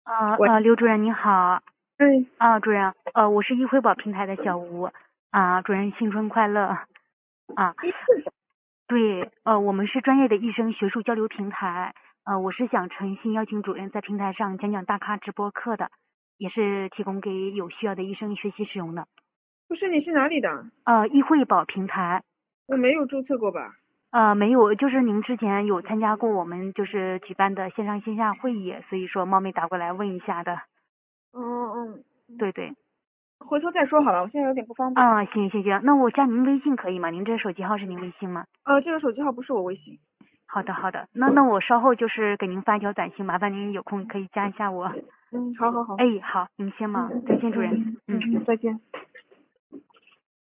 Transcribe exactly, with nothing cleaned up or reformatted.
啊喂， 呃，刘主任您好。 哎， 啊，主任，呃，我是易惠宝平台的小吴。啊，主任新春快乐。啊， 一会吧。 对，呃，我们是专业的医生学术交流平台。呃，我是想诚心邀请主任在平台上讲讲大咖直播课的，也是提供给有需要的医生学习使用的。 不是，你是哪里的？ 呃，易惠宝平台。 我没有注册过吧？ 呃，没有，就是您之前有参加过我们就是举办的线上线下会议，所以说冒昧打过来问一下的。 嗯嗯， 对对。 回头再说好了，我现在有点不方便。 啊，行行行，那我加您微信可以吗？您这手机号是您微信吗？ 呃，这个手机号不是我微信。 好的好的，那那我稍后就是给您发一条短信，麻烦您有空可以加一下我。 嗯，好好好。 哎，好，您先忙， 嗯再见，主任。 嗯嗯嗯。 嗯，再见。